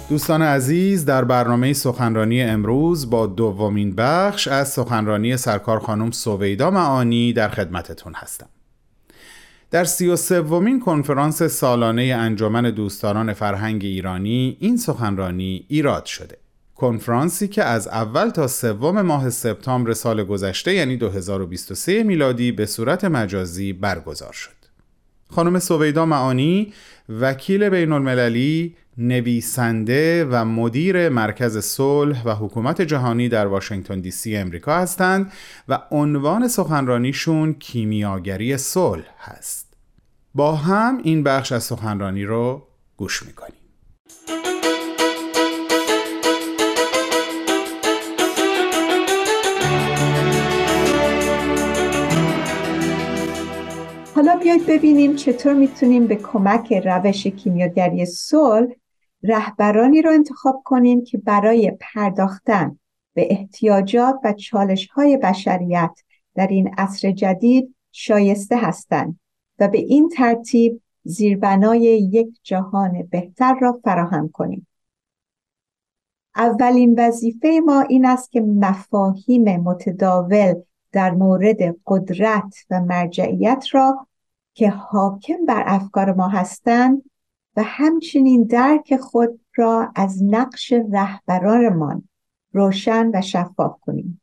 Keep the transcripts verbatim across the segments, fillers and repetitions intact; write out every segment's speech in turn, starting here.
دوستان عزیز، در برنامه سخنرانی امروز با دومین بخش از سخنرانی سرکار خانم سویدا معانی در خدمتتون هستم. در سی و سومین کنفرانس سالانه انجمن دوستداران فرهنگ ایرانی این سخنرانی ایراد شده. کنفرانسی که از اول تا سوم ماه سپتامبر سال گذشته یعنی دو هزار و بیست و سه میلادی به صورت مجازی برگزار شد. خانم سویدا معانی وکیل بین المللی، نویسنده و مدیر مرکز صلح و حکومت جهانی در واشنگتن دی سی امریکا هستند و عنوان سخنرانیشون کیمیاگری صلح هست. با هم این بخش از سخنرانی رو گوش میکنیم. حالا بیایید ببینیم چطور میتونیم به کمک روش کیمیاگری صلح رهبرانی رو انتخاب کنیم که برای پرداختن به احتیاجات و چالش‌های بشریت در این عصر جدید شایسته هستند و به این ترتیب زیربنای یک جهان بهتر را فراهم کنیم. اولین وظیفه ما این است که مفاهیم متداول در مورد قدرت و مرجعیت را که حاکم بر افکار ما هستند و همچنین درک خود را از نقش رهبرانمان روشن و شفاف کنیم.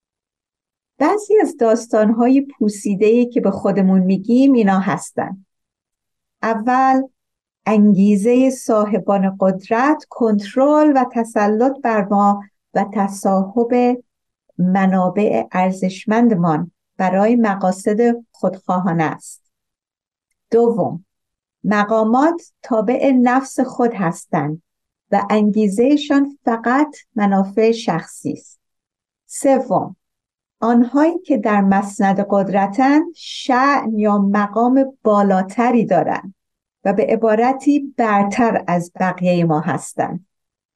بعضی از داستان‌های پوسیده‌ای که به خودمون میگیم اینا هستند. اول، انگیزه صاحبان قدرت، کنترل و تسلط بر ما و تصاحب منابع ارزشمندمان برای مقاصد خودخواهانه است. دوم، مقامات تابع نفس خود هستند و انگیزهشان فقط منافع شخصی است. سوم، آنهایی که در مسند قدرتند شأن یا مقام بالاتری دارند و به عبارتی برتر از بقیه ما هستند.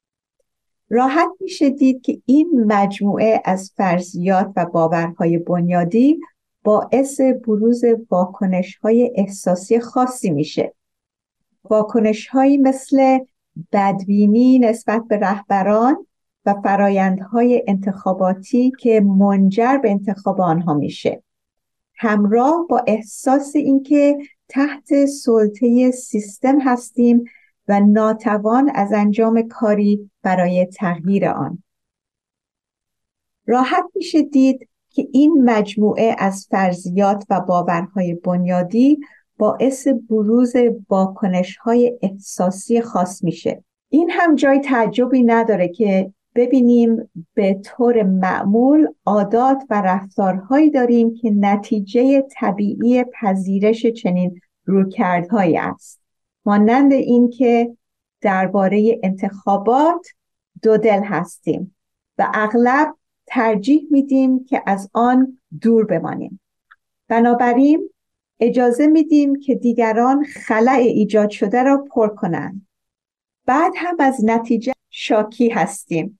راحت میشه دید که این مجموعه از فرضیات و باورهای بنیادی باعث بروز واکنش‌های احساسی خاصی میشه. واکنش‌هایی مثل بدبینی نسبت به رهبران و فرایندهای انتخاباتی که منجر به انتخاب آنها میشه، همراه با احساس اینکه تحت سلطه سیستم هستیم و ناتوان از انجام کاری برای تغییر آن. راحت میشه دید که این مجموعه از فرضیات و باورهای بنیادی باعث بروز واکنش‌های احساسی خاص میشه. این هم جای تعجبی نداره که ببینیم به طور معمول عادات و رفتارهایی داریم که نتیجه طبیعی پذیرش چنین رویکردهایی است. مانند این که درباره انتخابات دو دل هستیم و اغلب ترجیح میدیم که از آن دور بمانیم. بنابراین اجازه میدیم که دیگران خلأ ایجاد شده را پر کنند. بعد هم از نتیجه شاکی هستیم.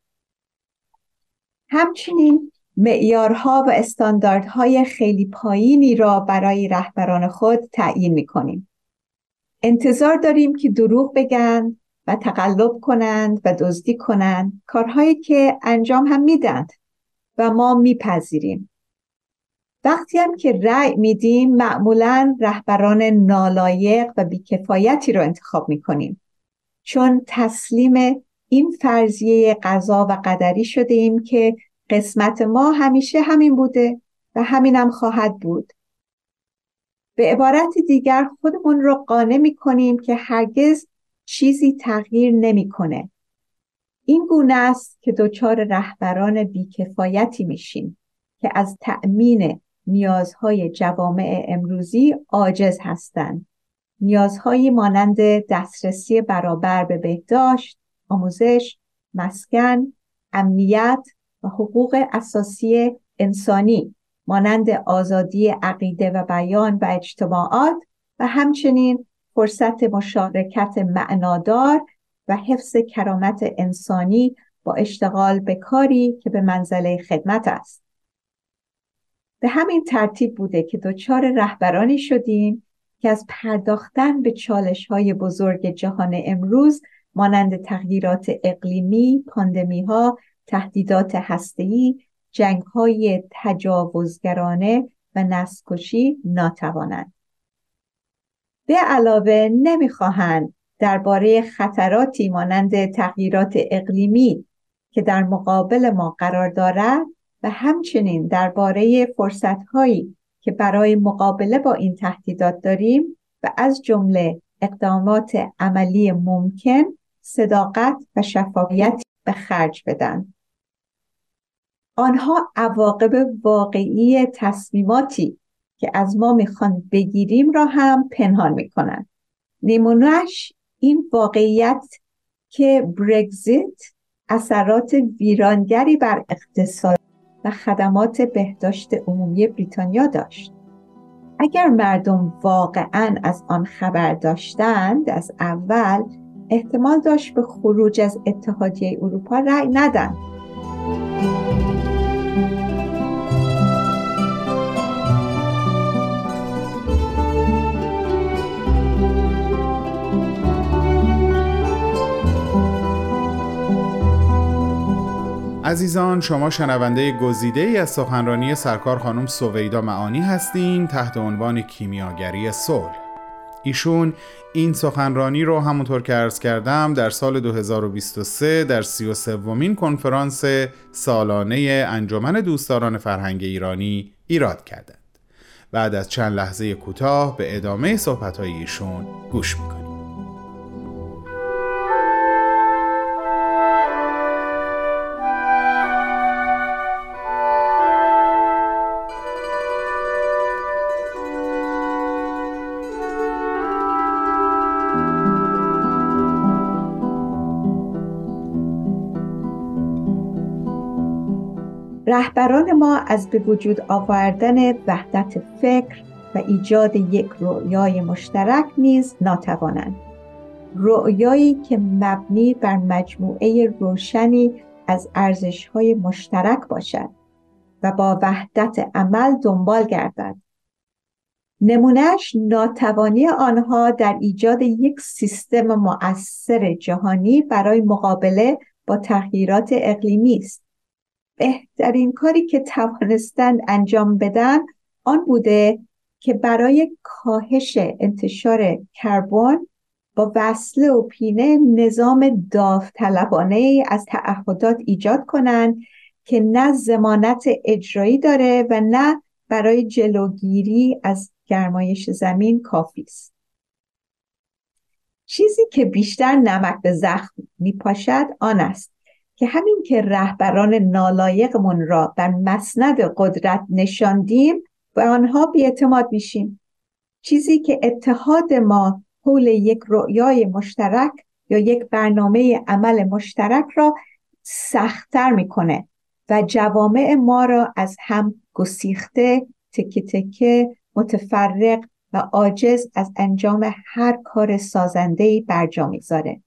همچنین معیارها و استانداردهای خیلی پایینی را برای رهبران خود تعیین میکنیم. انتظار داریم که دروغ بگن و تقلب کنند و دزدی کنند، کارهایی که انجام هم میدند و ما میپذیریم. وقتی هم که رأی میدیم معمولاً رهبران نالایق و بیکفایتی رو انتخاب میکنیم، چون تسلیم این فرضیه قضا و قدری شده ایم که قسمت ما همیشه همین بوده و همین هم خواهد بود. به عبارت دیگر خودمون رو قانع میکنیم که هرگز چیزی تغییر نمیکنه. این گونه است که دچار رهبران بیکفایتی میشیم که از تأمین نیازهای جوامع امروزی عاجز هستند. نیازهایی مانند دسترسی برابر به بهداشت، آموزش، مسکن، امنیت و حقوق اساسی انسانی مانند آزادی عقیده و بیان و اجتماعات و همچنین فرصت مشارکت معنادار و حفظ کرامت انسانی با اشتغال به کاری که به منزله خدمت است. به همین ترتیب بوده که دچار رهبرانی شدیم که از پرداختن به چالش‌های بزرگ جهان امروز مانند تغییرات اقلیمی، پاندمی‌ها، تهدیدات هسته‌ای، جنگ‌های تجاوزگرانه و نسل‌کشی ناتوانند. به علاوه نمی‌خواهند درباره خطراتی مانند تغییرات اقلیمی که در مقابل ما قرار دارد و همچنین درباره فرصت‌هایی که برای مقابله با این تهدیدات داریم و از جمله اقدامات عملی ممکن، صداقت و شفافیت به خرج بدن. آنها عواقب واقعی تصمیماتی که از ما میخوان بگیریم را هم پنهان میکنن. نمونهش این واقعیت که برگزیت اثرات ویرانگری بر اقتصاد و خدمات بهداشت عمومی بریتانیا داشت. اگر مردم واقعاً از آن خبر داشتند از اول، احتمال داشت به خروج از اتحادیه اروپا رأی ندن. عزیزان، شما شنونده گزیده‌ای از سخنرانی سرکار خانم سویدا معانی هستین تحت عنوان کیمیاگری صلح. ایشون این سخنرانی رو همونطور که عرض کردم در سال دو هزار و بیست و سه در سی و سومین کنفرانس سالانه انجمن دوستداران فرهنگ ایرانی ایراد کردند. بعد از چند لحظه کوتاه به ادامه صحبت‌های ایشون گوش می‌کنیم. رهبران ما از به وجود آوردن وحدت فکر و ایجاد یک رؤیای مشترک نیز ناتوانند. رؤیایی که مبنی بر مجموعه روشنی از ارزش‌های مشترک باشد و با وحدت عمل دنبال گردد. نمونهش ناتوانی آنها در ایجاد یک سیستم مؤثر جهانی برای مقابله با تغییرات اقلیمی است. بهترین کاری که توانستند انجام بدن آن بوده که برای کاهش انتشار کربن با وصله و پینه نظام داوطلبانه از تعهدات ایجاد کنند که نه ضمانت اجرایی داره و نه برای جلوگیری از گرمایش زمین کافی است. چیزی که بیشتر نمک به زخم میپاشد آن است که همین که رهبران نالایقمون را بر مسند قدرت نشاندیم به آنها بی‌اعتماد میشیم. چیزی که اتحاد ما حول یک رؤیای مشترک یا یک برنامه عمل مشترک را سخت‌تر میکنه و جوامع ما را از هم گسیخته، تکه تکه، متفرق و عاجز از انجام هر کار سازنده‌ای برجا میذاره.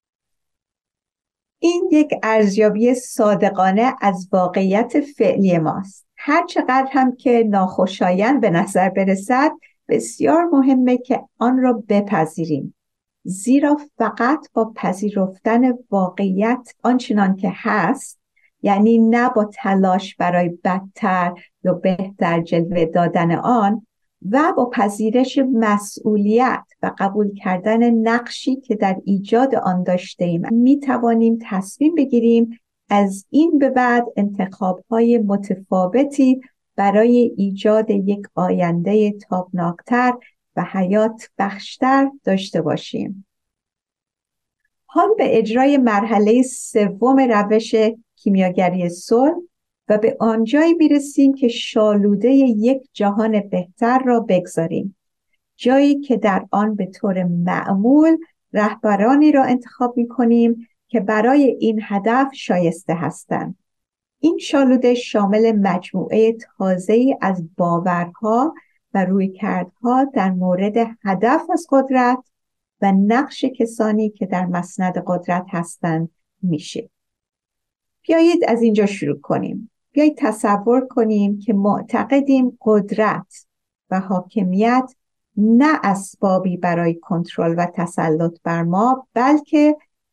این یک ارزیابی صادقانه از واقعیت فعلی ماست. هر چقدر هم که ناخوشایند به نظر برسد، بسیار مهمه که آن را بپذیریم. زیرا فقط با پذیرفتن واقعیت آنچنان که هست، یعنی نه با تلاش برای بدتر یا بهتر جلوه دادن آن، و با پذیرش مسئولیت و قبول کردن نقشی که در ایجاد آن داشتیم، می توانیم تصمیم بگیریم از این به بعد انتخاب‌های متفاوتی برای ایجاد یک آینده تابناکتر و حیات بخشتر داشته باشیم. حال به اجرای مرحله سوم روش کیمیاگری صلح و به آنجایی میرسیم که شالوده یک جهان بهتر را بگذاریم. جایی که در آن به طور معمول رهبرانی را انتخاب می‌کنیم که برای این هدف شایسته هستند. این شالوده شامل مجموعه تازه‌ای از باورها و رویکردها در مورد هدف از قدرت و نقش کسانی که در مسند قدرت هستند میشه. بیایید از اینجا شروع کنیم. بیایید تصور کنیم که معتقدیم قدرت و حاکمیت نه اسبابی برای کنترل و تسلط بر ما، بلکه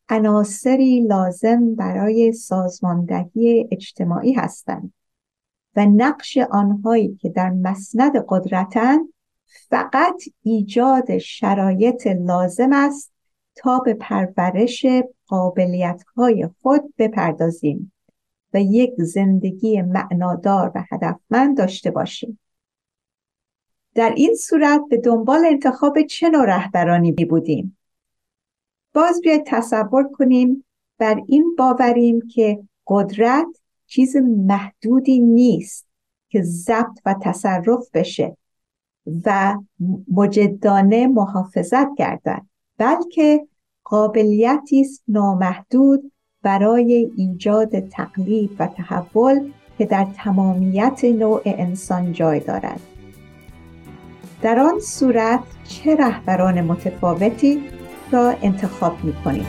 عناصری لازم برای سازماندهی اجتماعی هستند و نقش آنهایی که در مسند قدرتند فقط ایجاد شرایط لازم است تا به پرورش قابلیت‌های خود بپردازیم و یک زندگی معنادار و هدفمند داشته باشیم. در این صورت به دنبال انتخاب چه نوع رهبرانی بودیم؟ باز بیاید تصور کنیم بر این باوریم که قدرت چیز محدودی نیست که ضبط و تصرف بشه و مجدانه محافظت گردد، بلکه قابلیتی است نامحدود برای ایجاد تقلید و تحول که در تمامیت نوع انسان جای دارد. در آن صورت چه رهبران متفاوتی را انتخاب می‌کنید؟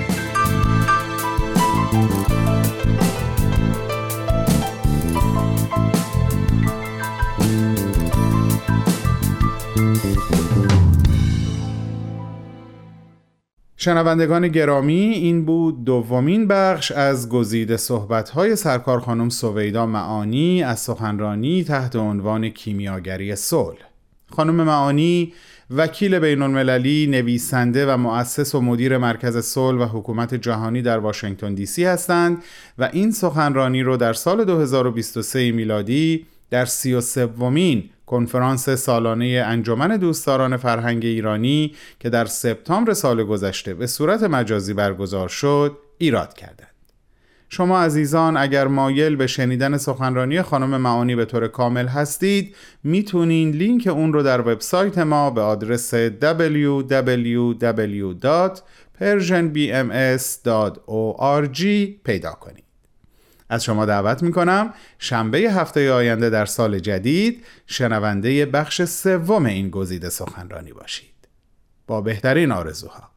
شنوندگان گرامی، این بود دومین بخش از گزیده صحبت‌های سرکار خانم سویدا معانی از سخنرانی تحت عنوان کیمیاگری صلح. خانم معانی وکیل بین‌المللی، نویسنده و مؤسس و مدیر مرکز صلح و حکومت جهانی در واشنگتن دی سی هستند و این سخنرانی رو در سال دو هزار و بیست و سه میلادی در سی و سومین کنفرانس سالانه انجمن دوستداران فرهنگ ایرانی که در سپتامبر سال گذشته به صورت مجازی برگزار شد ایراد کردند. شما عزیزان اگر مایل به شنیدن سخنرانی خانم معانی به طور کامل هستید، میتونین لینک اون رو در وبسایت ما به آدرس دبلیو دبلیو دبلیو دات پرژن بی ام اس دات او آر جی پیدا کنید. از شما دعوت میکنم شنبه هفته آینده در سال جدید شنونده بخش سوم این گزیده سخنرانی باشید. با بهترین آرزوها.